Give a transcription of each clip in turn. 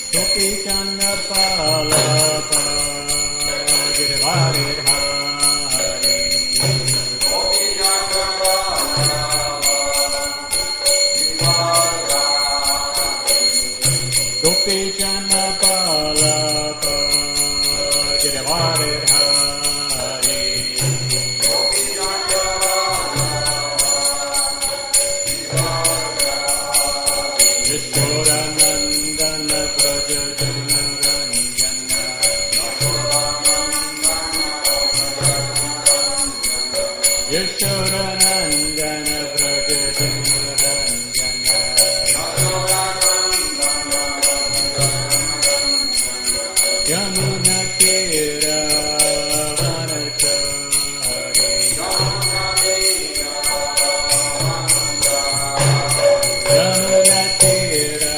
Gopi Chanda Palapa Girivare Hari Gopi Chanda Palapa Gopi Chanda Palapa Girivare Hari Gopi Chanda Palapa Nandana Praja Janaranjana Yashodanandana Praja Janaranjana Yamuna Tira Vanachari Yamuna Tira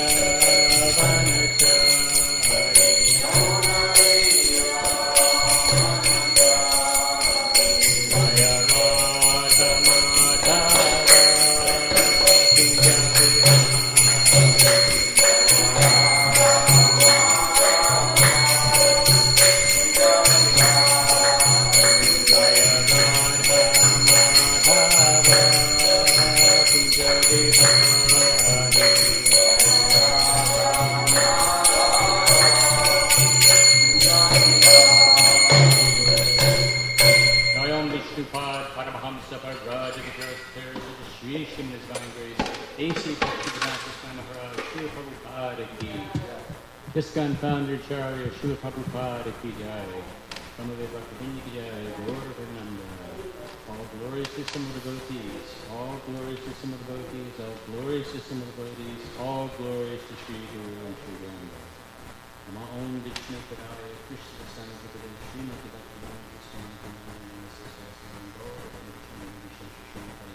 ISKCON founder Acharya Srila Prabhupada ki jai. Samaveta Bhaktivinoda ki jai. Gaura Varnanda. All glories to Srimad devotees. All glories to Srimad devotees. All glories to Srimad devotees. All glories to Sri Guru and Sri Ganga. Nama Om Vishnu Padaya Krishna Sanagata Srimati Bhaktivinoda Swami Pranam Sasasam Gaura Varnanda Vishesha Srimati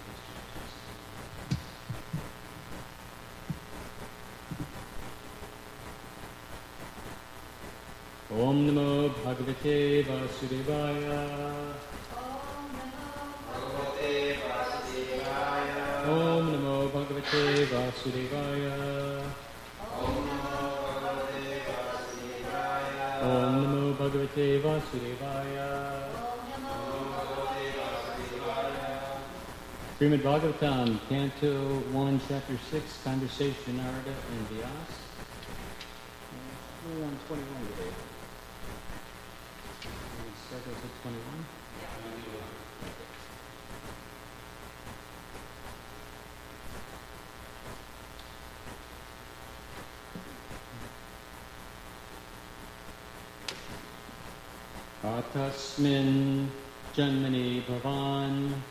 Om Namo Bhagavate Vasudevaya. Om Namo Bhagavate Vasudevaya. Om Namo Bhagavate Vasudevaya. Srimad Bhagavatam, Canto 1, Chapter 6, Conversation Narada and Vyas. We're on 21 today. Start at 21. Atasmin Janmani Bhavan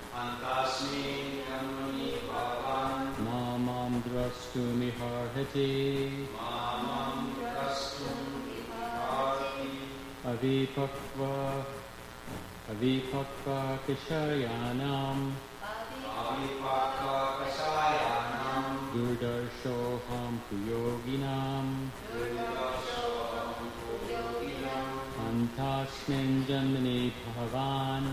Mamam Drastumi Harhati Avipakva Kishayanam Durdarshoham Puyoginam Antasmin Janmani Bhavan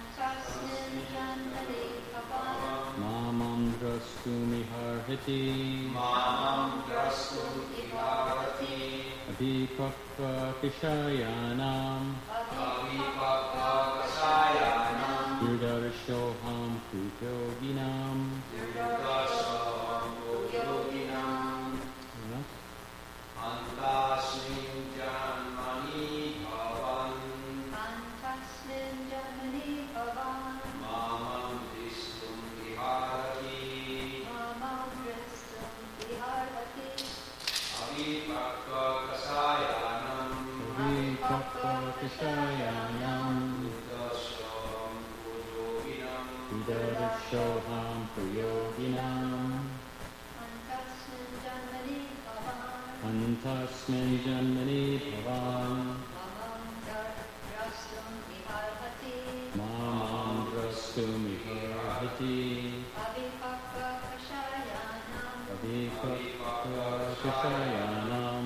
Mamam Drastumi Harhati Avipakva Kishayanam Durdarshoham Puyoginam Antasmin Janmani Bhavan Mamam Dristum Viharati Avipakva Kasayanam Vidarshoham Puyoginam Antasmin Janmani Bhavan Mamam Drastumi Harhati Avipakva Kashayanam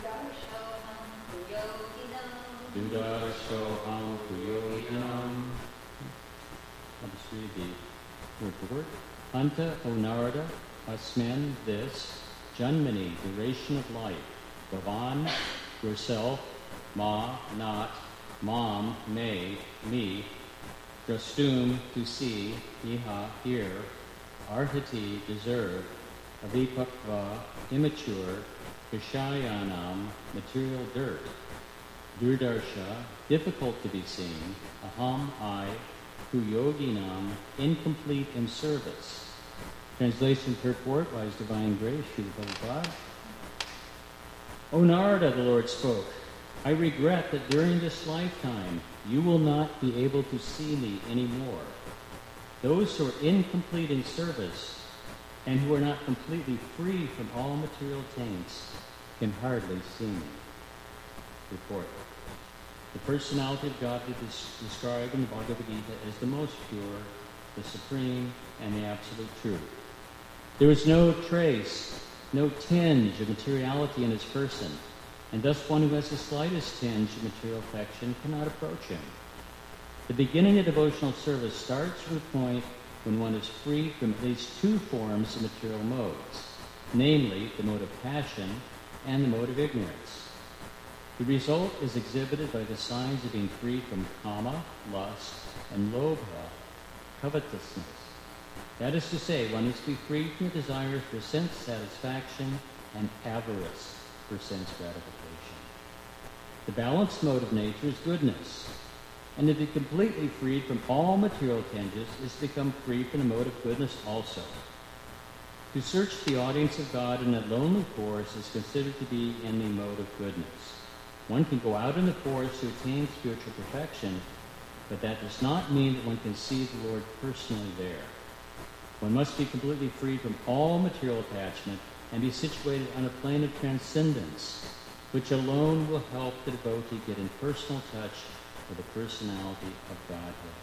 Dudarshoham Puyoginam. I'll just read the word for word. Anta, O Narada, Asmin, this, Janmani, duration of life, Bhavan, yourself, Ma, not, Mom, may, me, Drastum, to see, Iha, here, Arhati, deserve, Avipakva, immature, Vishayanam, material dirt, Durdarsha, difficult to be seen, Aham, I, Kuyoginam, incomplete in service. Translation purport by His Divine Grace, Srila Prabhupada. O Narada, the Lord spoke, I regret that during this lifetime you will not be able to see me anymore. Those who are incomplete in service and who are not completely free from all material taints can hardly see me. Report. The personality of God is described in the Bhagavad Gita as the most pure, the supreme, and the absolute truth. There is no trace, no tinge of materiality in his person, and thus one who has the slightest tinge of material affection cannot approach him. The beginning of devotional service starts from the point when one is free from at least two forms of material modes, namely the mode of passion and the mode of ignorance. The result is exhibited by the signs of being free from kama, lust, and lobha, covetousness. That is to say, one is to be free from the desires for sense satisfaction and avarice for sense gratification. The balanced mode of nature is goodness, and to be completely freed from all material tinges is to become free from the mode of goodness also. To search the audience of God in a lonely forest is considered to be in the mode of goodness. One can go out in the forest to attain spiritual perfection, but that does not mean that one can see the Lord personally there. One must be completely free from all material attachment and be situated on a plane of transcendence, which alone will help the devotee get in personal touch with the personality of Godhead.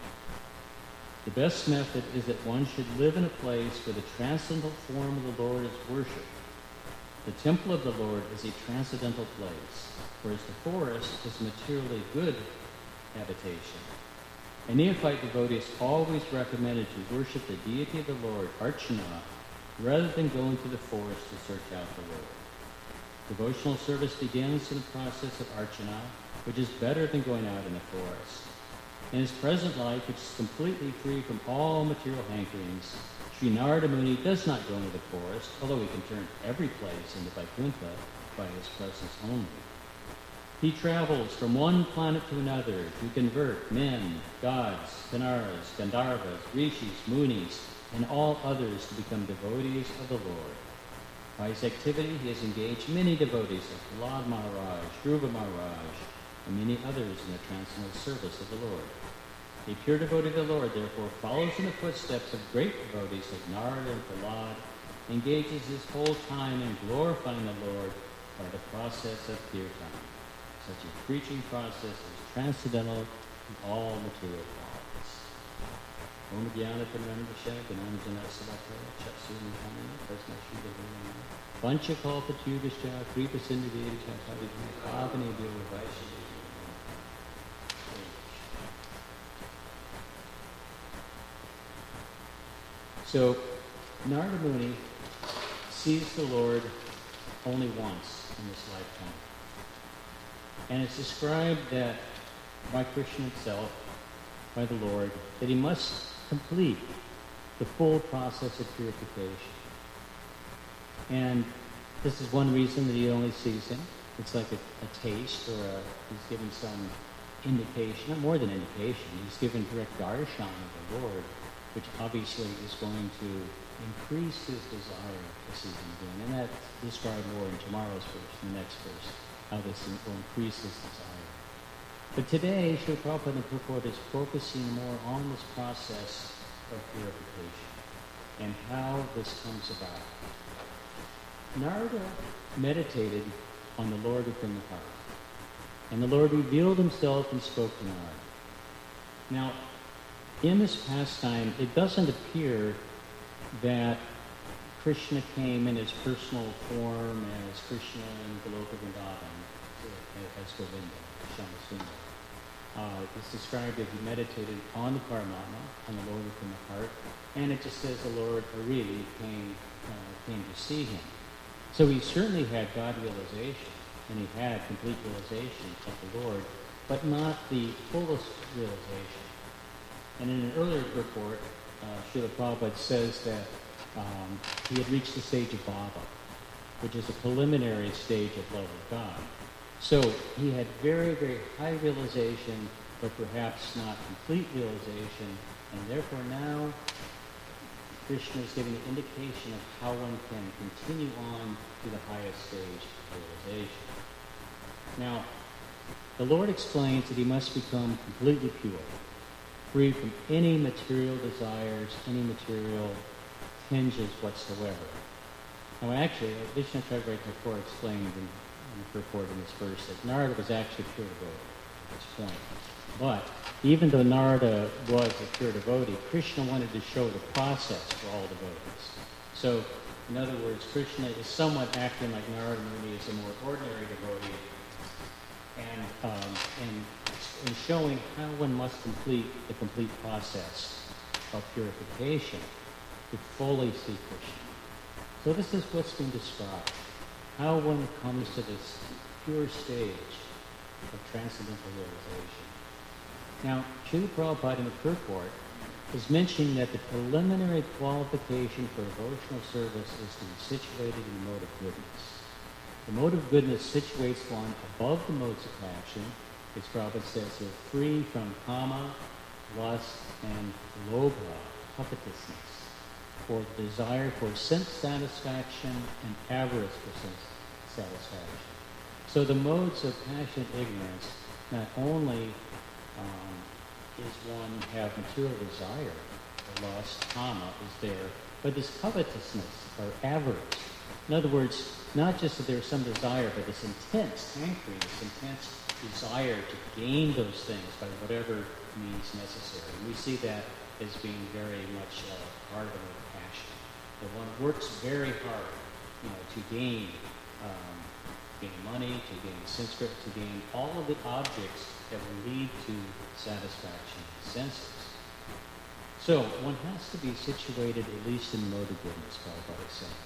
The best method is that one should live in a place where the transcendental form of the Lord is worshipped. The temple of the Lord is a transcendental place, whereas the forest is materially good habitation. A neophyte devotee is always recommended to worship the deity of the Lord, Archana, rather than going to the forest to search out the Lord. Devotional service begins in the process of Archana, which is better than going out in the forest. In his present life, which is completely free from all material hankerings, Sri Narada Muni does not go into the forest, although he can turn every place into Vaikuntha by his presence only. He travels from one planet to another to convert men, gods, Kanaras, Gandharvas, Rishis, Munis, and all others to become devotees of the Lord. By his activity, he has engaged many devotees like Prahlad Maharaj, Dhruva Maharaj, and many others in the transcendental service of the Lord. A pure devotee of the Lord, therefore, follows in the footsteps of great devotees like Narada and Prahlad, engages his whole time in glorifying the Lord by the process of kirtan. Such a preaching process is transcendental to all material qualities. Om Jnana Paramamvasya Gnana Janasavakara Chaksuni Kamana Prasna Shuddha Vimana Pancha Kalpa Tugashya Kripa Sindhiviri Chakavijna Pavani Vyavavaisha. So, Narada Muni sees the Lord only once in this lifetime. And it's described that by Krishna himself, by the Lord, that he must complete the full process of purification. And this is one reason that he only sees him. It's like a taste, or he's given some indication, not more than indication. He's given direct darshan of the Lord, which obviously is going to increase his desire to see him again. And that's described more in tomorrow's verse, in the next verse, how this will increase his desire. But today, Srila Prabhupada and Purport is focusing more on this process of purification and how this comes about. Narada meditated on the Lord within the heart, and the Lord revealed himself and spoke to Narada. Now, in this pastime, it doesn't appear that Krishna came in his personal form as Krishna in Goloka Vrindavan, as Govinda, Shyamasundar. It's described that he meditated on the Paramatma, on the Lord within the heart, and it just says the Lord really came to see him. So he certainly had God realization. and he had complete realization of the Lord, but not the fullest realization. And in an earlier report, Srila Prabhupada says that he had reached the stage of bhava, which is a preliminary stage of love of God. So he had very, very high realization, but perhaps not complete realization, and therefore now Krishna is giving an indication of how one can continue on to the highest stage of realization. Now, the Lord explains that he must become completely pure, free from any material desires, any material tinges whatsoever. Now, actually, Vishnu Chakravarti Thakur explained in the purport in this verse that Narada was actually a pure devotee at this point. But even though Narada was a pure devotee, Krishna wanted to show the process for all devotees. So, in other words, Krishna is somewhat acting like Narada Muni is a more ordinary devotee, and showing how one must complete the complete process of purification to fully see Krishna. So this is what's been described, how one comes to this pure stage of transcendental realization. Now, Srila Prabhupada in the purport is mentioning that the preliminary qualification for devotional service is to be situated in the mode of goodness. The mode of goodness situates one above the modes of action, as Prabhupada says, so free from kama, lust, and lobha, covetousness, for the desire for sense satisfaction and avarice for sense satisfaction. So the modes of passionate ignorance not only is one have material desire, or lust, kama is there, but this covetousness or avarice. In other words, not just that there's some desire, but this intense hankering, this intense desire to gain those things by whatever means necessary. And we see that as being very much part of the passion. That one works very hard, to gain money, to gain sense, to gain all of the objects that will lead to satisfaction of the senses. So one has to be situated at least in the mode of goodness, Prabhupada is saying.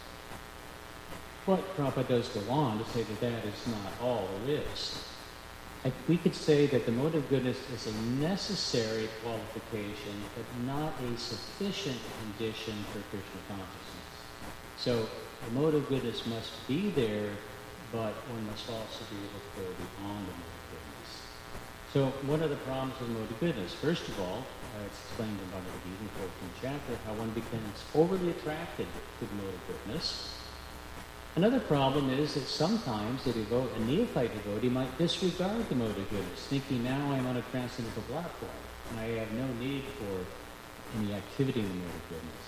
But Prabhupada does go on to say that that is not all there is. We could say that the mode of goodness is a necessary qualification, but not a sufficient condition for Krishna consciousness. So the mode of goodness must be there, but one must also be able to go beyond the mode of goodness. So what are the problems of the mode of goodness? First of all, it's explained in Bhagavad Gita in the 14th chapter, how one becomes overly attracted to the mode of goodness. Another problem is that sometimes a neophyte devotee might disregard the mode of goodness, thinking now I'm on a transcendental platform and I have no need for any activity in the mode of goodness.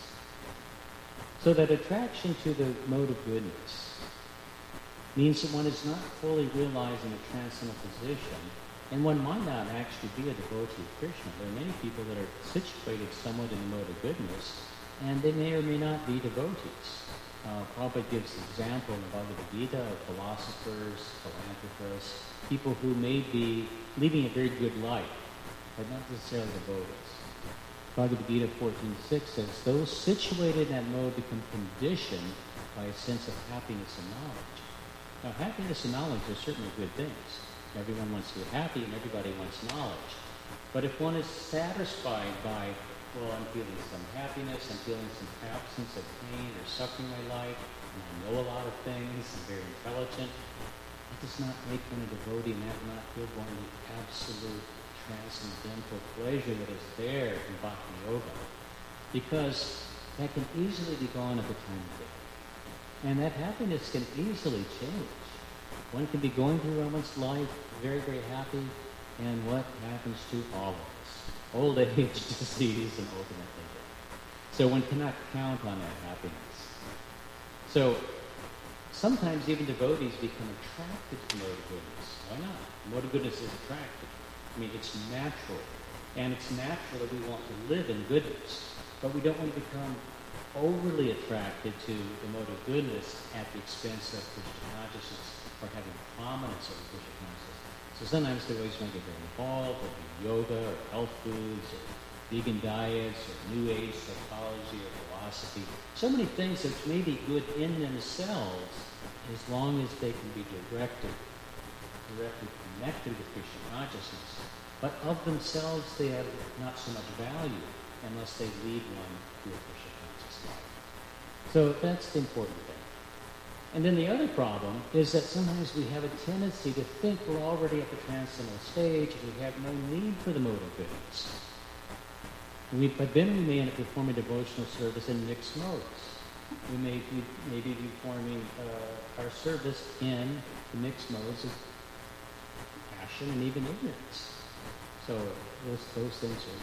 So that attraction to the mode of goodness means that one is not fully realizing a transcendental position, and one might not actually be a devotee of Krishna. There are many people that are situated somewhat in the mode of goodness, and they may or may not be devotees. Prabhupada gives the example in the Bhagavad Gita of philosophers, philanthropists, people who may be leading a very good life, but not necessarily devotees. Bhagavad Gita 14:6 says, those situated in that mode become conditioned by a sense of happiness and knowledge. Now, happiness and knowledge are certainly good things. Everyone wants to be happy and everybody wants knowledge. But if one is satisfied by, well, I'm feeling some happiness, I'm feeling some absence of pain or suffering in my life, and I know a lot of things, I'm very intelligent, that does not make one a devotee, and that does not give one the absolute transcendental pleasure that is there in Bhakti Yoga. Because that can easily be gone at the time of death. And that happiness can easily change. One can be going through one's life very, very happy, and what happens to all of us? Old age, disease, and ultimately death. So one cannot count on that happiness. So sometimes even devotees become attracted to the mode of goodness. Why not? The mode of goodness is attractive. I mean, it's natural. And it's natural that we want to live in goodness. But we don't want to become overly attracted to the mode of goodness at the expense of Krishna consciousness or having prominence over Krishna consciousness. So sometimes devotees might get very involved with yoga or health foods or vegan diets or New Age psychology or philosophy. So many things that may be good in themselves as long as they can be directed directly connected with Krishna consciousness. But of themselves, they have not so much value unless they lead one to a Krishna conscious life. So that's the important thing. And then the other problem is that sometimes we have a tendency to think we're already at the transcendental stage and we have no need for the mode of goodness. But then we may end up performing devotional service in mixed modes. We may be performing our service in the mixed modes of passion and even ignorance. So those things are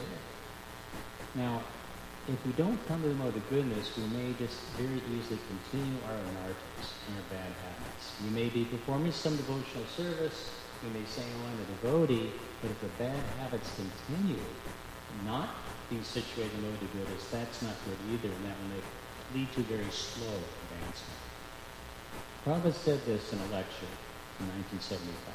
there. Now, if we don't come to the mode of goodness, we may just very easily continue our anarthas and our bad habits. We may be performing some devotional service, we may say, oh, I'm a devotee, but if the bad habits continue, not being situated in the mode of goodness, that's not good either, and that will lead to very slow advancement. Prabhupada said this in a lecture in 1975.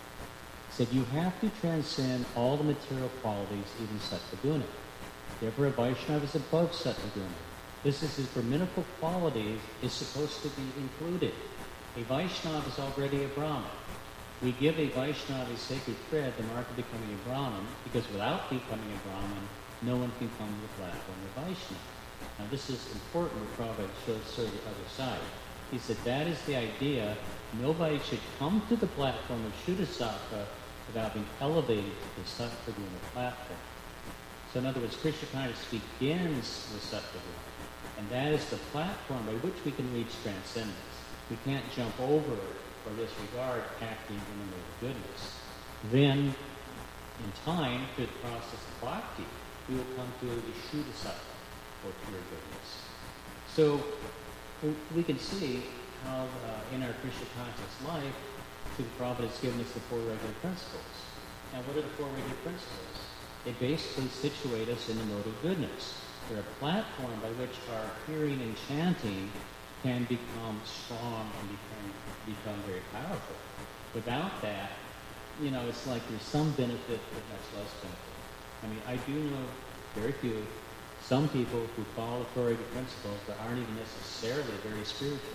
He said, you have to transcend all the material qualities, even Sattva-guna. Therefore, a Vaishnava is above Sattva-guna. This is his brahminical qualities is supposed to be included. A Vaishnava is already a Brahmin. We give a Vaishnava a sacred thread, the mark of becoming a Brahmin, because without becoming a Brahmin, no one can come to the platform of Vaishnava. Now, this is important where Prabhupada shows the other side. He said that is the idea. Nobody should come to the platform of Shuddhasattva without being elevated to the Sattva-guna platform. So in other words, Krishna consciousness begins with Sattva-guna, and that is the platform by which we can reach transcendence. We can't jump over or disregard acting in the mode of goodness. Then, in time, through the process of bhakti, we will come to the Shuddhasattva, or pure goodness. So we can see how in our Krishna conscious life, the Prabhupada has given us the four regular principles. Now, what are the four regular principles? They basically situate us in the mode of goodness. They're a platform by which our hearing and chanting can become strong and become very powerful. Without that, it's like there's some benefit but much less benefit. I mean, I do know very few, some people who follow the four regular principles that aren't even necessarily very spiritual.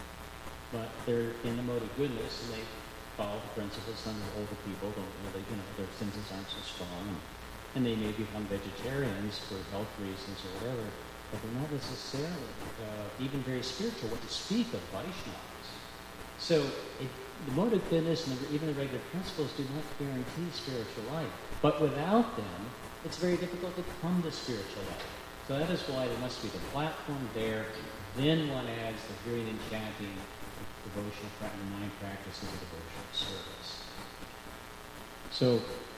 But they're in the mode of goodness and they follow the principles. Some of the older people don't really, their senses aren't so strong. And they may become vegetarians for health reasons or whatever, but they're not necessarily even very spiritual, what to speak of Vaishnavas. So the mode of goodness and even the regular principles do not guarantee spiritual life. But without them, it's very difficult to come to spiritual life. So that is why there must be the platform there. Then one adds the hearing and chanting, devotional and mind practices of devotional service. So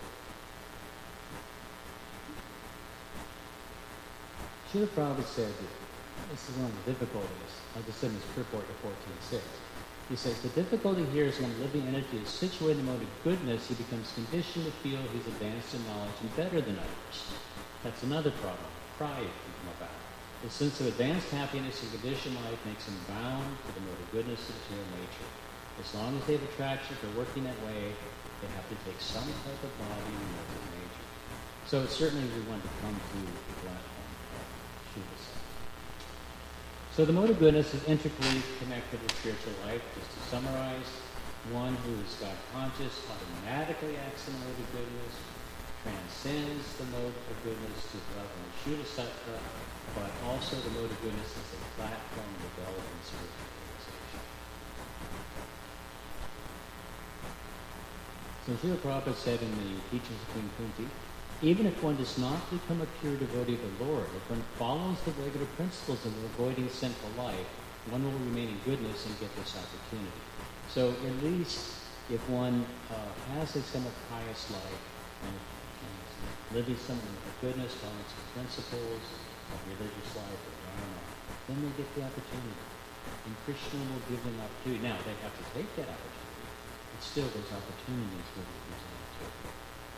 Srila Prabhupada said that this is one of the difficulties, like I said in his purport to 14.6. He says, the difficulty here is when living entity is situated in the mode of goodness, he becomes conditioned to feel he's advanced in knowledge and better than others. That's another problem. Pride can come about. The sense of advanced happiness in conditioned life makes him bound to the mode of goodness and material nature. As long as they have attraction for working that way, they have to take some type of body and mental nature. So certainly we want to come to the platform of Shuddhasattva. So the mode of goodness is intricately connected with spiritual life. Just to summarize, one who is God conscious automatically acts in the mode of goodness, transcends the mode of goodness to the level of Shuddhasattva, but also the mode of goodness is a platform of developing spiritual realization. So Srila Prabhupada said in the Teachings of Queen Kunti, even if one does not become a pure devotee of the Lord, if one follows the regular principles of avoiding sinful life, one will remain in goodness and get this opportunity. So at least if one has a somewhat pious life and living somewhat with goodness, following some principles of religious life or dharma, then they get the opportunity. And Krishna will give them opportunity. Now, they have to take that opportunity, but still those opportunities will be presented to them.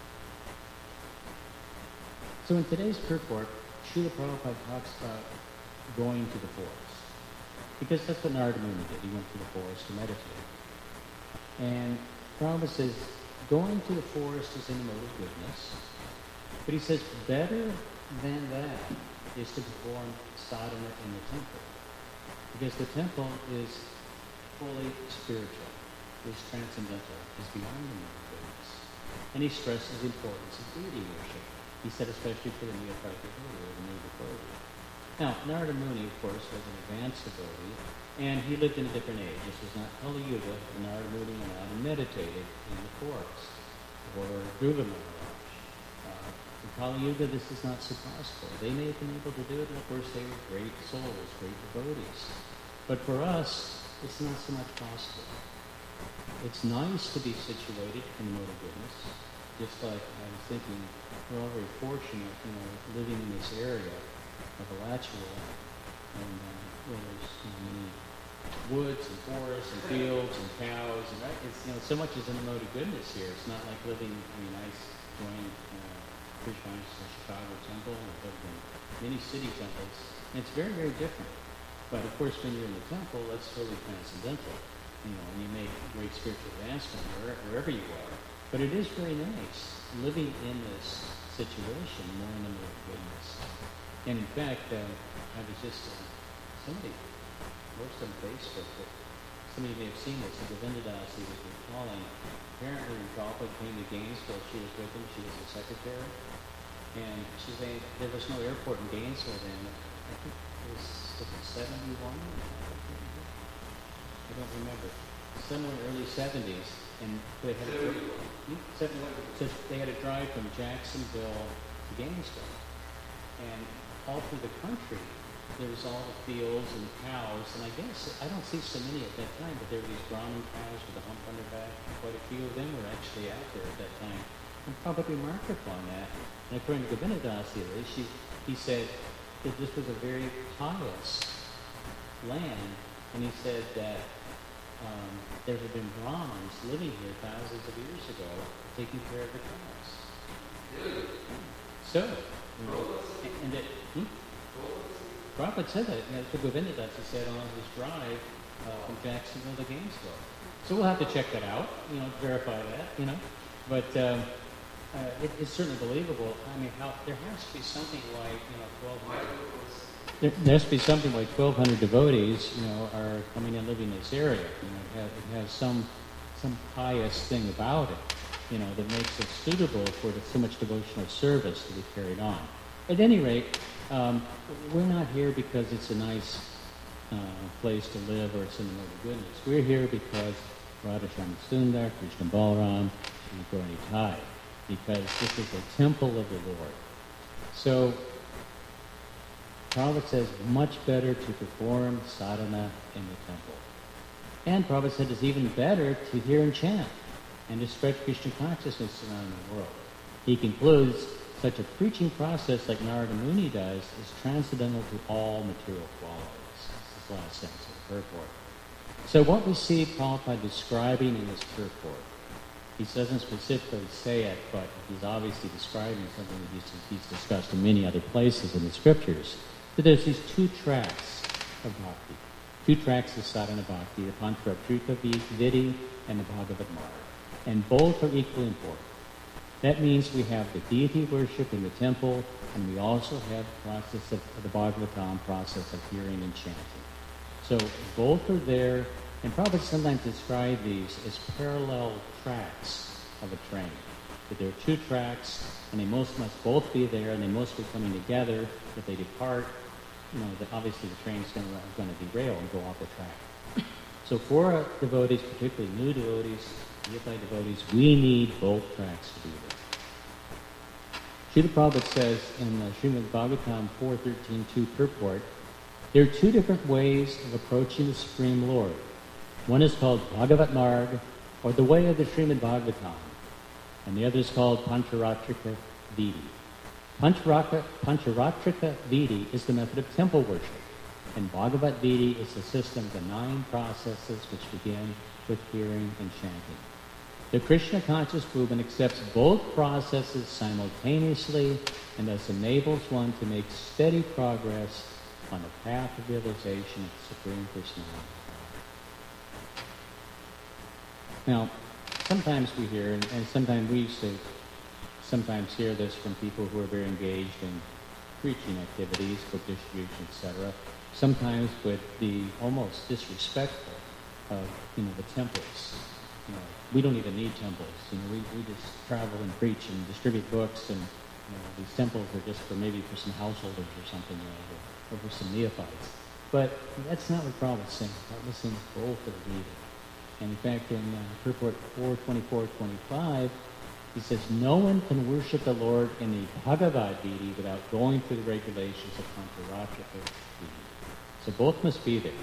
So in today's purport, Srila Prabhupada talks about going to the forest. Because that's what Narada Muni did. He went to the forest to meditate. And Prabhupada says, going to the forest is in the mode of goodness. But he says, better than that is to perform sadhana in the temple. Because the temple is fully spiritual. is transcendental, is beyond the mere goodness. And he stresses the importance of deity worship. He said especially for the neophyte devotee or the new devotee. Now, Narada Muni, of course, was an advanced devotee, and he lived in a different age. This was not Kali Yuga, and Narada Muni went out and meditated in the forest, or Dhruva Maharaj. In Kali Yuga, this is not so possible. They may have been able to do it, and of course they were great souls, great devotees. But for us, it's not so much possible. It's nice to be situated in the mode of goodness, just like I was thinking, we're all very fortunate, living in this area of Alachua, and where there's many woods and forests and fields and cows, and it's so much is in the mode of goodness here. It's not like living. I joined Krishna Chicago Temple, and I've lived in many city temples, and it's very, very different. But of course, when you're in the temple, that's totally transcendental, and you make great spiritual advancement wherever you are. But it is very nice living in this situation, more in the mode of goodness. And in fact, I was just somebody posted on Facebook that some of you may have seen this. Govinda Dasi was recalling. Apparently, when Prabhupada came to Gainesville, she was with him. She was his secretary, and she's saying there was no airport in Gainesville then. I think it was 71. I don't remember. Somewhere in the early 70s, and they had a drive from Jacksonville to Gainesville, and all through the country, there was all the fields and cows, and I don't see so many at that time, but there were these Brahmin cows with a hump on their back. Quite a few of them were actually out there at that time. And probably remarked upon that. And according to Govinda Dasi, he said that this was a very pious land, and he said that there had been Brahmins living here thousands of years ago, taking care of the cows. So, and that Prabhupada said that. To Govinda Das, he said on his drive from Jacksonville to Gainesville. So we'll have to check that out, verify that, But it's certainly believable. I mean, there has to be something like 1,200. There has to be something like 1,200 devotees, are coming and living in this area. It has some pious thing about it, that makes it suitable for so much devotional service to be carried on. At any rate, we're not here because it's a nice place to live or it's in the mode of goodness. We're here because Radharani Sundar, Krishna Balaram, and Gaura Nitai, because this is a temple of the Lord. So, Prabhupada says much better to perform sadhana in the temple. And Prabhupada said it's even better to hear and chant and to spread Krishna consciousness around the world. He concludes, such a preaching process like Narada Muni does is transcendental to all material qualities. This is the last sentence of the purport. So what we see Prabhupada describing in his purport, he doesn't specifically say it, but he's obviously describing something that he's discussed in many other places in the scriptures. That there's these two tracks of bhakti, two tracks of sadhana bhakti, the Pancharatrika Vidi and the Bhagavad Marg. And both are equally important. That means we have the deity worship in the temple, and we also have the process of the Bhagavatam process of hearing and chanting. So both are there, and Prabhupada sometimes describe these as parallel tracks of a train. That there are two tracks, and they must both be there, and they must be coming together. If they depart, obviously the train's going to derail and go off the track. So for devotees, particularly new devotees, neophyte devotees, we need both tracks to be there. Srila Prabhupada says in Srimad Bhagavatam 4.13.2 purport, there are two different ways of approaching the Supreme Lord. One is called Bhagavat Marg, or the way of the Srimad Bhagavatam, and the other is called Pancharatrika Vidi. Pancharatrika Vidi is the method of temple worship, and Bhagavat Vidi is the system of the 9 processes which begin with hearing and chanting. The Krishna conscious movement accepts both processes simultaneously and thus enables one to make steady progress on the path of realization of the Supreme Personality. Now, sometimes we hear, and sometimes we used to sometimes hear this from people who are very engaged in preaching activities, book distribution, etc. Sometimes would be almost disrespectful of, the temples. we don't even need temples. We just travel and preach and distribute books, and these temples are just for some householders or something, or for some neophytes. But that's not what Prabhupada's saying. Prabhupada's saying both are needed. And in fact, in Purport 4:24-25, he says, no one can worship the Lord in the Bhagavad Gita without going through the regulations of Pancaratra Gita. So both must be there.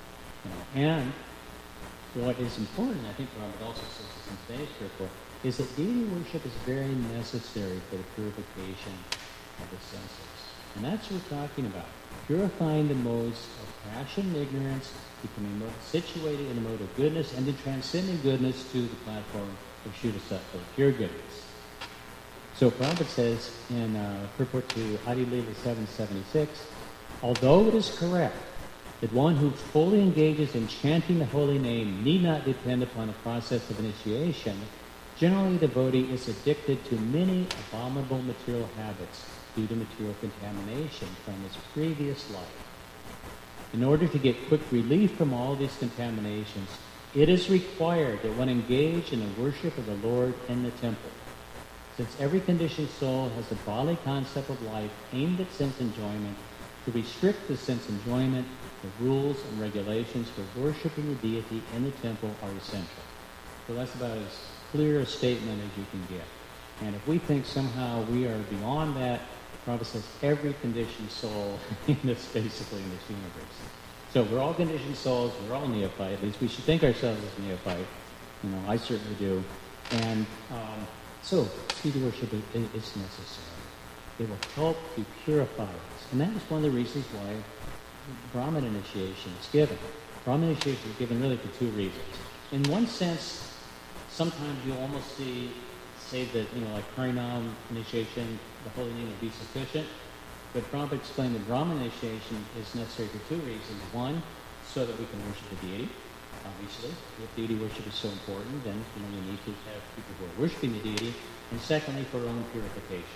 And what is important, I think Prabhupada also says this in today's purport, is that deity worship is very necessary for the purification of the senses. And that's what we're talking about. Purifying the modes of passion and ignorance, becoming situated in the mode of goodness, and then transcending goodness to the platform of Shuddha Sattva, pure goodness. So Prabhupada says in purport to Adi Lila 776, although it is correct that one who fully engages in chanting the holy name need not depend upon a process of initiation, generally the devotee is addicted to many abominable material habits due to material contamination from his previous life. In order to get quick relief from all these contaminations, it is required that one engage in the worship of the Lord in the temple. Since every conditioned soul has a bodily concept of life aimed at sense enjoyment, to restrict the sense enjoyment, the rules and regulations for worshiping the deity in the temple are essential. So that's about as clear a statement as you can get. And if we think somehow we are beyond that, Prabhupada says every conditioned soul basically in this universe. So we're all conditioned souls, we're all neophyte, at least we should think ourselves as neophyte. I certainly do. And so deity worship is necessary. It will help to purify us. And that is one of the reasons why Brahman initiation is given. Brahman initiation is given really for two reasons. In one sense, sometimes you almost say that, like Harinam initiation, the holy name would be sufficient. But Prabhupada explained that Brahman initiation is necessary for two reasons. One, so that we can worship the deity, obviously. If deity worship is so important, then you need to have people who are worshiping the deity. And secondly, for our own purification.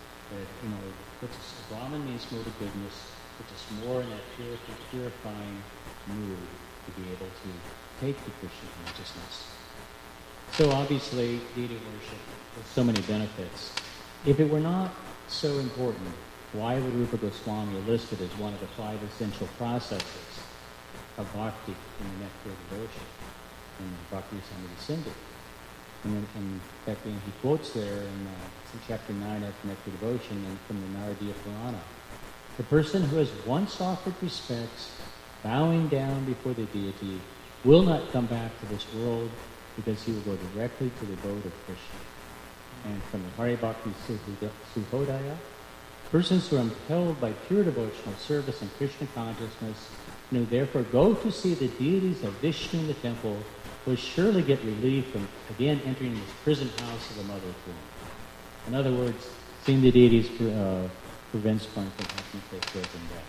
That, Brahman means mode of goodness, which is more in that purifying mood to be able to take the Krishna consciousness. So obviously, deity worship has so many benefits. If it were not so important, why would Rupa Goswami list it as one of the 5 essential processes of bhakti in the nectar of devotion, in Bhakti Rasamrita Sindhu? And in fact, he quotes there in chapter 9 of Nectar Devotion and from the Naradiya Purana. The person who has once offered respects, bowing down before the deity, will not come back to this world because he will go directly to the abode of Krishna. And from the Hari Bhakti Suhodaya, persons who are impelled by pure devotional service and Krishna consciousness, and who therefore go to see the deities of Vishnu in the temple, will surely get relief from again entering this prison house of the mother's womb. In other words, seeing the deities prevents one from having to take birth and death.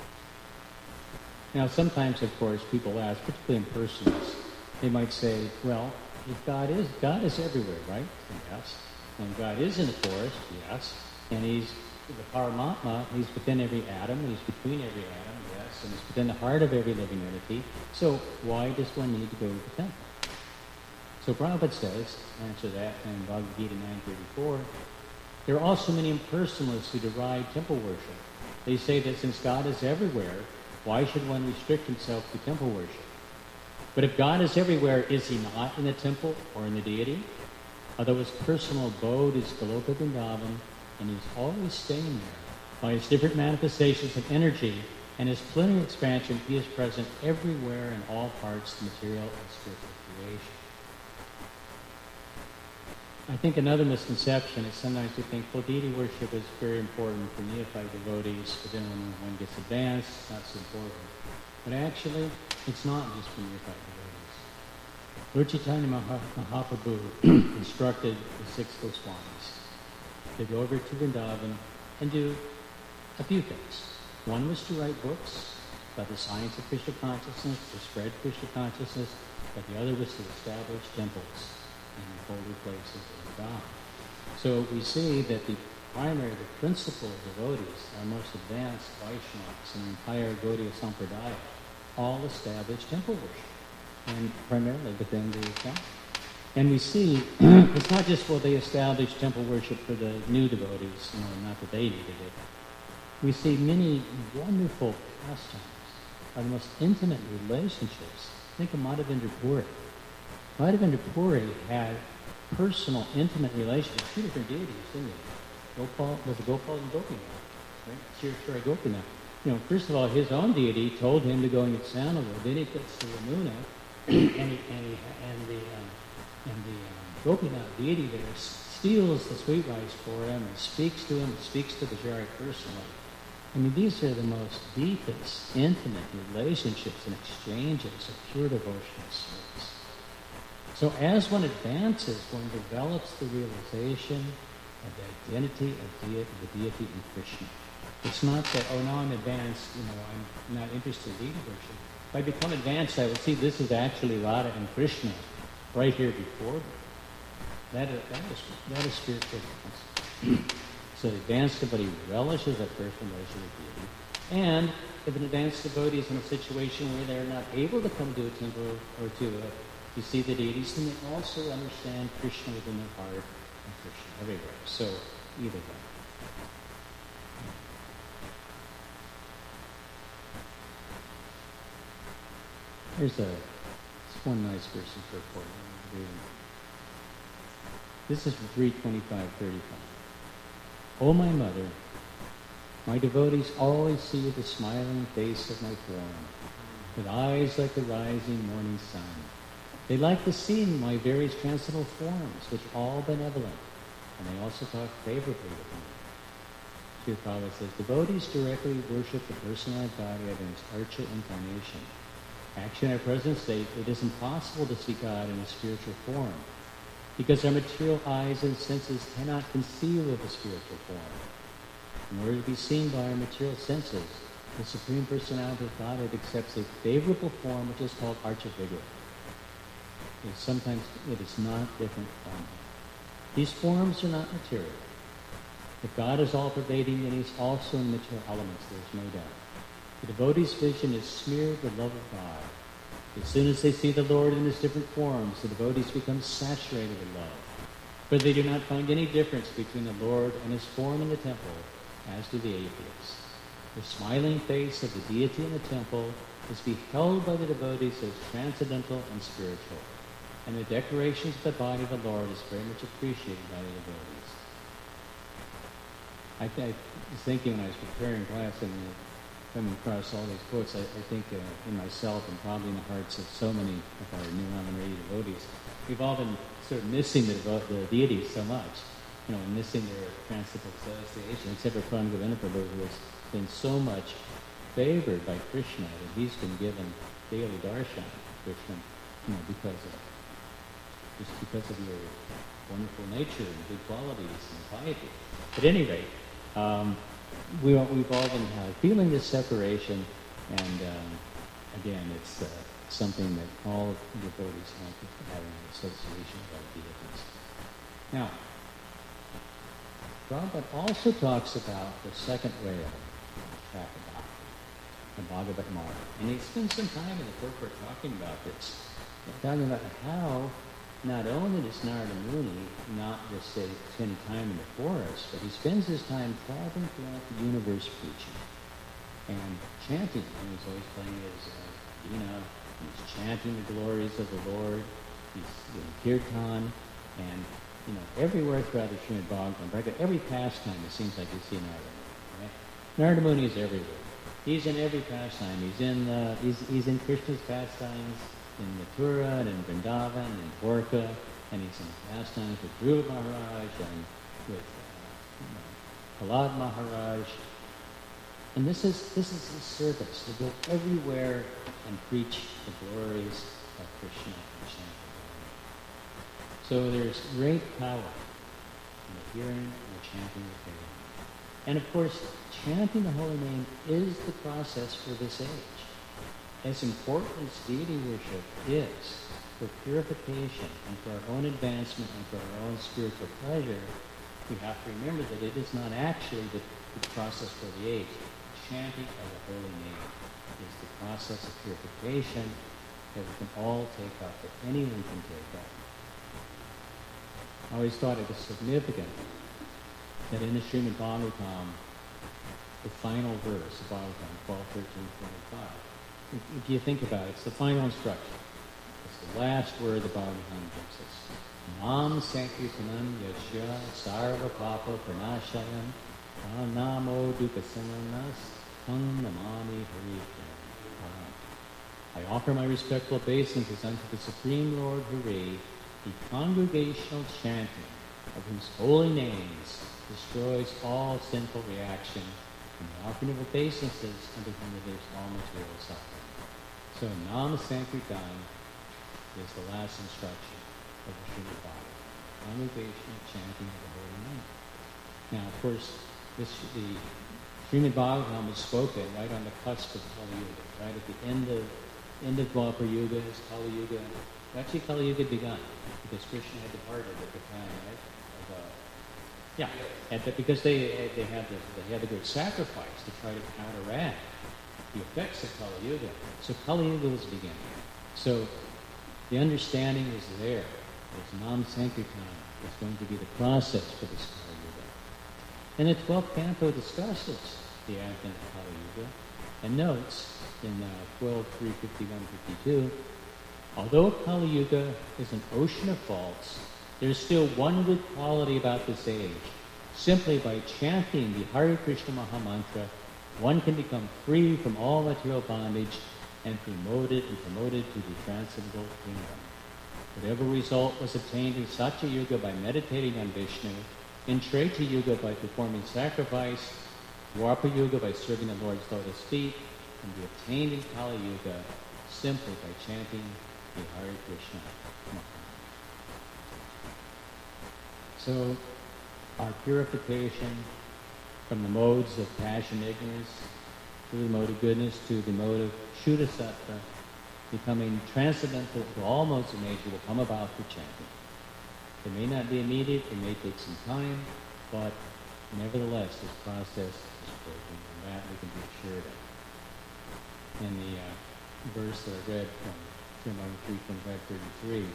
Now, sometimes, of course, people ask, particularly impersonalists, they might say, well, if God is everywhere, right? Yes. And God is in the forest, yes. And he's the Paramatma, he's within every atom, he's between every atom, yes. And he's within the heart of every living entity. So why does one need to go to the temple? So Prabhupada says, answer that in Bhagavad Gita 9:34, there are also many impersonalists who deride temple worship. They say that since God is everywhere, why should one restrict himself to temple worship? But if God is everywhere, is he not in the temple or in the deity? Although his personal abode is Goloka Vrindavan, and he's always staying there. By his different manifestations of energy and his plenary expansion, he is present everywhere in all parts of material and spiritual creation. I think another misconception is sometimes we think, well, deity worship is very important for neophyte devotees, but then when one gets advanced, it's not so important. But actually, it's not just for neophyte devotees. Lord Chaitanya Mahaprabhu instructed the 6 Goswamis to go over to Vrindavan and do a few things. One was to write books about the science of Krishna consciousness, to spread Krishna consciousness, but the other was to establish temples in holy places in God. So we see that the principal devotees, our most advanced Vaishnavas and the entire Gaudiya Sampradaya, all established temple worship, and primarily within the temple. And we see, it's not just they established temple worship for the new devotees, not that they needed it. We see many wonderful pastimes of the most intimate relationships. Think of Madhavendra Puri. Madhavendra Puri had personal, intimate relationships with two different deities, didn't he? Gopal and Gopinath, right? Shri Gopinath. First of all, his own deity told him to go and get sandalwood. Then he gets to Yamuna, and the Gopinath deity there steals the sweet rice for him and speaks to him, speaks to the Bajari personally. I mean, these are the most deepest, intimate relationships and exchanges of pure devotional service. So as one advances, one develops the realization of the identity of the deity in Krishna. It's not that, now I'm advanced, I'm not interested in deity worship. If I become advanced, I will see this is actually Radha and Krishna right here before me. That is spiritual advance. So the advanced devotee relishes that personal relationship with deity. And if an advanced devotee is in a situation where they're not able to come to a temple or to see the deities, then they also understand Krishna within their heart and Krishna everywhere. So either way. Here's one nice verse in purport. This is from 3:25:35. O my mother, my devotees always see the smiling face of my form, with eyes like the rising morning sun. They like to see my various transcendental forms, which are all benevolent, and they also talk favorably of me. Sri Prabhupada says, devotees directly worship the personalized body of its Archa incarnation. Actually, in our present state, it is impossible to see God in a spiritual form, because our material eyes and senses cannot conceive of a spiritual form. In order to be seen by our material senses, the Supreme Personality of Godhead accepts a favorable form which is called Archa Vigraha. Sometimes it is not different from Him. These forms are not material. If God is all-pervading, then He's also in material elements, there's no doubt. The devotee's vision is smeared with love of God. As soon as they see the Lord in His different forms, the devotees become saturated with love. For they do not find any difference between the Lord and His form in the temple, as do the atheists. The smiling face of the deity in the temple is beheld by the devotees as transcendental and spiritual, and the decorations of the body of the Lord is very much appreciated by the devotees. I was thinking when I was preparing class and coming across all these quotes, I think in myself and probably in the hearts of so many of our new nominee devotees, we've all been sort of missing the deities so much, and missing their transcendental association, except for Pran Govinda Prabhu, who has been so much favored by Krishna that he's been given daily darshan of Krishna, because of your wonderful nature and good qualities and piety. At any rate, we've all been feeling this separation, and again, it's something that all devotees want to have an association with our deities. Now, Prabhupada also talks about the second rail of the Bhagavad Gita, and he spends some time in the purport talking about this, talking about how not only does Narada Muni not just spend time in the forest, but he spends his time traveling throughout the universe preaching and chanting. And he's always playing his veena, he's chanting the glories of the Lord, he's doing kirtan, and everywhere throughout the Srimad Bhagavatam, every pastime it seems like you see Narada Muni. Right? Narada Muni is everywhere. He's in every pastime. He's in Krishna's pastimes, in Mathura and in Vrindavan and Dwarka, and he's in pastimes with Dhruva Maharaj and with Prahlad Maharaj. And this is his service, to go everywhere and preach the glories of Krishna and Shankar. So there's great power in the hearing and the chanting of the name. And of course, chanting the holy name is the process for this age. As important as deity worship is for purification and for our own advancement and for our own spiritual pleasure, we have to remember that it is not actually the process for the age. Chanting of the holy name is the process of purification that we can all take up, that anyone can take up. I always thought it was significant that in the Srimad Bhagavatam, the final verse of Bhagavatam 12, 13, 25, if you think about it, it's the final instruction. It's the last word the Bhagavatam gives us. Nam Sankirtanam Yashya Sarva Papa Pranashayam Namo Dukasananas Tang Namami Harikam. I offer my respectful obeisances unto the Supreme Lord Hare, the congregational chanting of whose holy names destroys all sinful reaction, and the offering of obeisances unto whom relieves all material suffering. So Nam Sankirtan is the last instruction of the Srimad Bhagavatam, congregational chanting of the holy name. Now, of course, the Srimad Bhagavatam was spoken right on the cusp of Kali Yuga, right at the end of Dwapar Yuga is Kali Yuga. Actually, Kali Yuga had begun because Krishna had departed at the time, right? Because they had the great sacrifice to try to counteract the effects of Kali Yuga. So Kali Yuga was beginning. So the understanding is there. This Nam Sankirtan is going to be the process for this Kali Yuga. And the 12th canto discusses the advent of Kali Yuga and notes in 12.3.51.52, although Kali Yuga is an ocean of faults, there is still one good quality about this age. Simply by chanting the Hare Krishna Mahamantra, one can become free from all material bondage and promoted to the transcendental kingdom. Whatever result was obtained in Satya Yuga by meditating on Vishnu, in Treta Yuga by performing sacrifice, Dwapar Yuga by serving the Lord's lotus feet, can be obtained in Kali Yuga simply by chanting the Hare Krishna Mahamantra. So, our purification from the modes of passion, ignorance, to the mode of goodness, to the mode of Shuddha Sattva, becoming transcendental to all modes of nature will come about through chanting. It may not be immediate, it may take some time, but nevertheless, this process is working, and that we can be assured of. In the verse that I read from Srimad 3:25-33,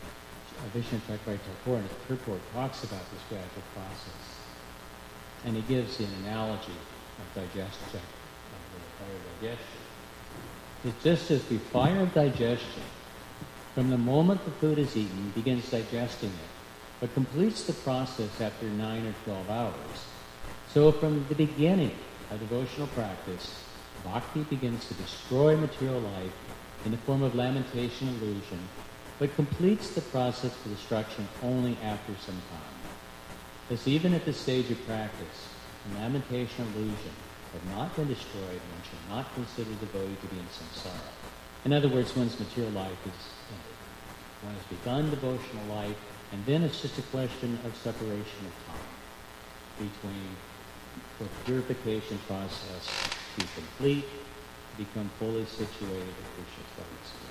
Vishnu Chakravarti Thakur in his purport talks about this gradual process. And he gives an analogy of digestion, of the fire of digestion. It's just as the fire of digestion, from the moment the food is eaten, begins digesting it, but completes the process after 9 or 12 hours. So from the beginning of devotional practice, bhakti begins to destroy material life in the form of lamentation and illusion, but completes the process of destruction only after some time. Thus, even at this stage of practice, lamentation and illusion have not been destroyed, one should not consider the devotee to be in samsara. In other words, one's material life is ended. One has begun devotional life, and then it's just a question of separation of time between for the purification process to be complete, to become fully situated in Krishna's lotus feet.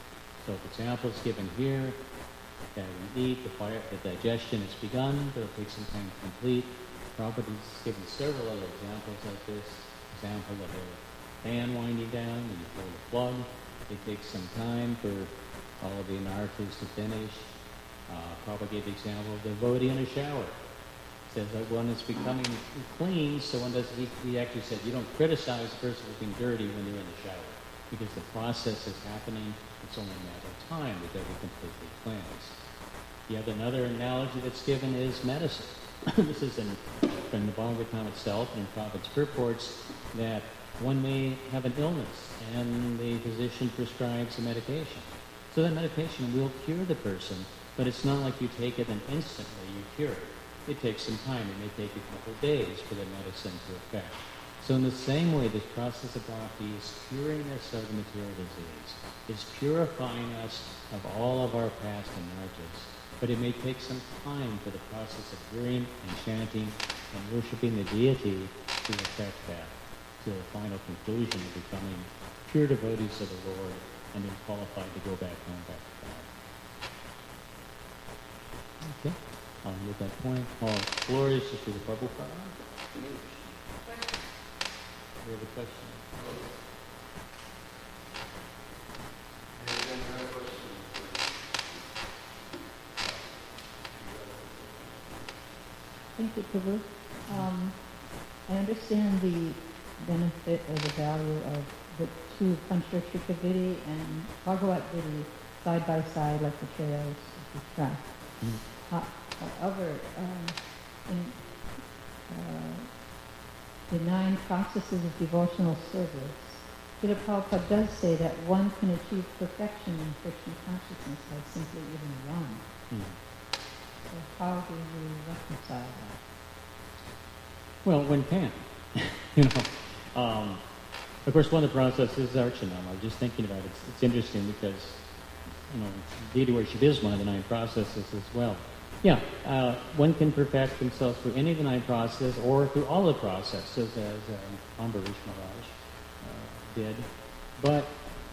So the example is given here that we eat, the digestion has begun, but it'll take some time to complete. Prabhupada has given several other examples like this. Example of a fan winding down, and you pull the plug. It takes some time for all of the anarthas to finish. Prabhupada gave the example of the devotee in a shower. Says that one is becoming clean, so one doesn't. He actually said you don't criticize the person for being dirty when they're in the shower, because the process is happening. It's only a matter of time that they'll be completely cleansed. Yet another analogy that's given is medicine. This is from the Bhagavatam itself and in Prabhupada's purports that one may have an illness and the physician prescribes a medication. So that medication will cure the person, but it's not like you take it and instantly you cure it. It takes some time. It may take a couple of days for the medicine to affect. So in the same way, this process of bhakti is curing us of the material disease. It's purifying us of all of our past anarthas. But it may take some time for the process of hearing and chanting and worshiping the deity to affect that, to the final conclusion of becoming pure devotees of the Lord and then qualified to go back home, back to God. Okay. At that point, all glories to the Prabhupada. We have a question. Thank you, Prabhu. I understand the benefit or the value of the two Panchashika Vidhi and Bhagavat Vidhi side by side like the trails of the track. However, in the 9 processes of devotional service, Srila Prabhupada does say that one can achieve perfection in Krishna consciousness by simply even one. So how do you reconcile that? Well, one can. Of course, one of the processes is Archanam. I was just thinking about it. It's interesting because, deity worship is one of the 9 processes as well. Yeah, one can perfect themselves through any of the 9 processes or through all the processes, as Ambarish Maharaj did. But,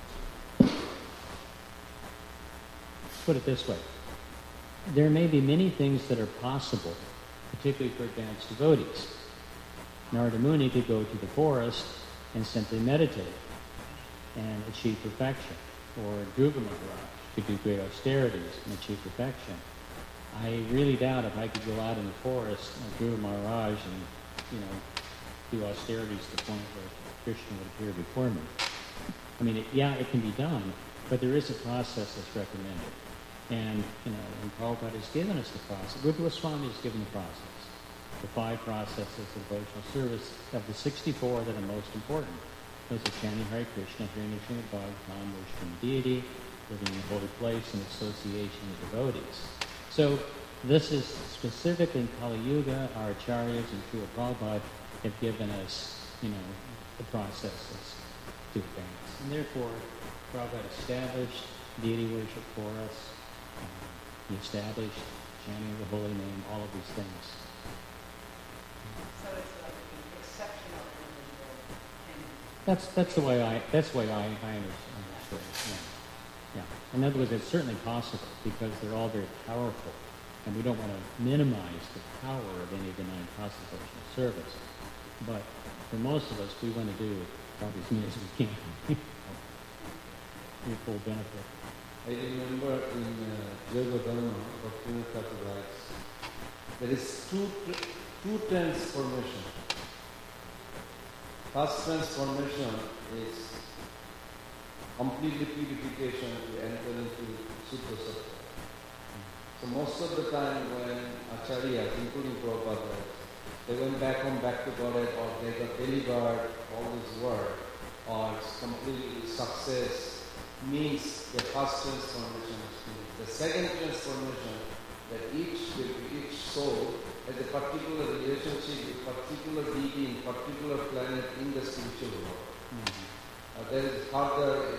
put it this way. There may be many things that are possible, particularly for advanced devotees. Narada Muni could go to the forest and simply meditate and achieve perfection. Or Dhruva Maharaj could do great austerities and achieve perfection. I really doubt if I could go out in the forest like Dhruva Maharaj and, do austerities to the point where Krishna would appear before me. I mean, it can be done, but there is a process that's recommended. And, and Prabhupada has given us the process. Rupa Goswami has given the process. The 5 processes of devotional service of the 64 that are most important. Those are chanting Hare Krishna, hearing the Srimad Bhagavatam, worshiping deity, living in a holy place, and association with devotees. So this is specifically in Kali Yuga, our acharyas and Srila Prabhupada have given us, the processes to advance. And therefore, Prabhupada established deity worship for us. He established chanting the holy name, all of these things. So it's like the exceptional individual. That's the way I understood it. Yeah. In other words, it's certainly possible because they're all very powerful, and we don't want to minimize the power of any of the 9 processes of service. But for most of us, we want to do probably as many as we can. In full benefit. I remember in Yoga Dharma, Bhaktivinoda Thakur writes, there is two transformation. First transformation is completely purification to enter into Suddha Sattva. So most of the time when acharyas, including Prabhupada, they went back to Godhead or they got delivered, all this work, or completely success, means the first transformation is finished. The second transformation, that each soul has a particular relationship with particular deity in particular planet in the spiritual world. There is further,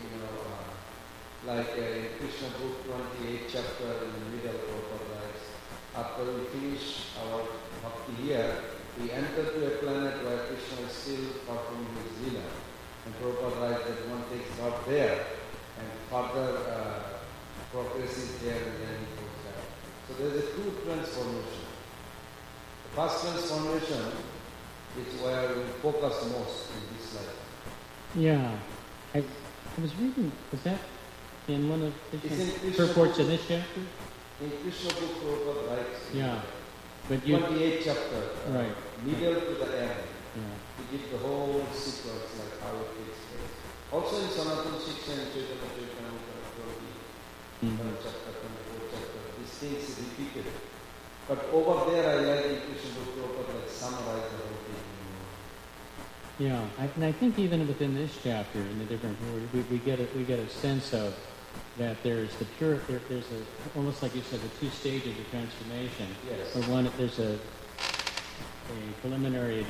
like in Krishna book 28 chapter in the middle of writes, after we finish our bhakti here, we enter to a planet where Krishna is still performing his lila. And Prabhupada writes that one takes birth there, and further progress is there, and then he goes there. So there is a 2 transformation. The first transformation is where we focus most in this life. Yeah. I was reading, was that in one of the purports in this chapter? In Krishna book, Prabhupada writes. Yeah. But 28 chapter. Right. Middle to the end. Yeah. To give the whole sequence, like how it takes place. Also in Sanatana Shiksha and Chaitanya Charitamrita, chapter 24 chapter, these things is repeated. But over there, I like in Krishna book, Prabhupada like summarize the whole thing. Yeah, and I think even within this chapter, in the different we get a sense of that there's almost like you said, the 2 stages of transformation. Yes. Or one, there's a preliminary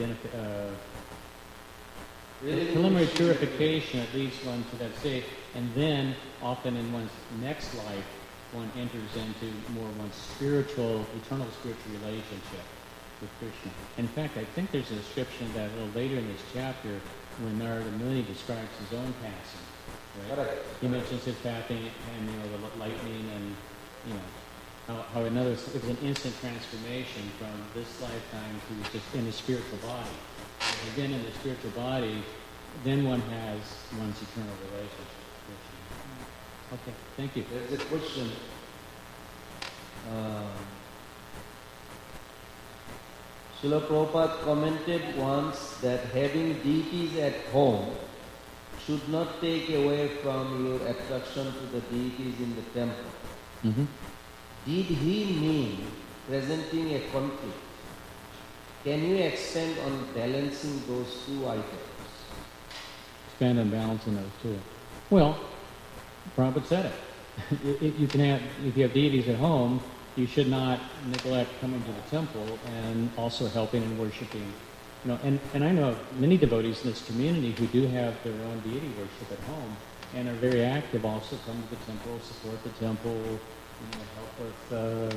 preliminary purification that leads one to that state, and then often in one's next life, one enters into more one's eternal spiritual relationship with Krishna. In fact, I think there's a description of that a little later in this chapter when Narada Muni describes his own passing. Right? Correct. He mentions his passing and the lightning and how it was an instant transformation from this lifetime to just in the spiritual body. And then in the spiritual body, then one has one's eternal relationship with Krishna. Okay, thank you. There's a question. Srila Prabhupada commented once that having deities at home should not take away from your attraction to the deities in the temple. Mm-hmm. Did he mean presenting a conflict? Can you expand on balancing those two items? Expand on balancing those two. Well, Prabhupada said it. You can have, if you have deities at home, you should not neglect coming to the temple and also helping and worshiping. You know, and I know of many devotees in this community who do have their own deity worship at home and are very active. Also come to the temple, support the temple, help with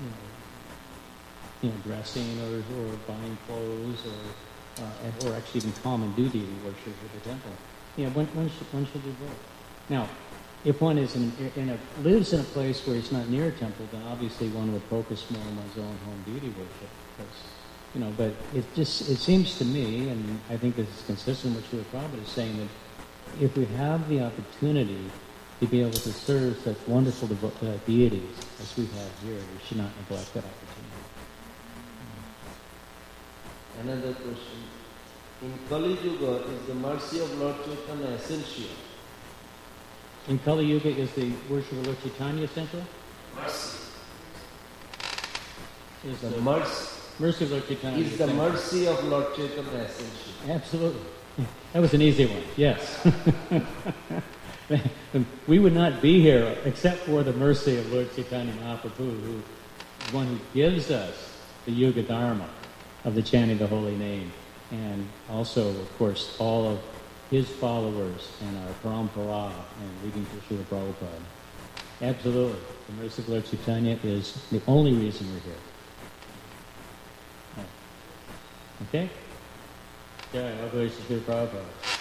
dressing or buying clothes or actually even come and do deity worship at the temple. One should do both. Now, if one is lives in a place where it's not near a temple, then obviously one would focus more on one's own home deity worship. Because, but it seems to me, and I think this is consistent with what Srila Prabhupada is saying, that if we have the opportunity to be able to serve such wonderful deities as we have here, we should not neglect that opportunity. Another question. In Kali Yuga, is the mercy of Lord Chaitanya essential? In Kali Yuga, is the worship of Lord Chaitanya essential? Mercy. Is The the mercy of Lord Chaitanya is the essential? mercy of Lord Chaitanya essential? Absolutely. That was an easy one. Yes. We would not be here except for the mercy of Lord Chaitanya Mahaprabhu, who is one who gives us the Yuga Dharma of the chanting the holy name, and also, of course, all of his followers and our parampara and leading to Srila Prabhupada. Absolutely. The mercy of Lord Chaitanya is the only reason we're here. Okay? Yeah, I'll go to Srila Prabhupada.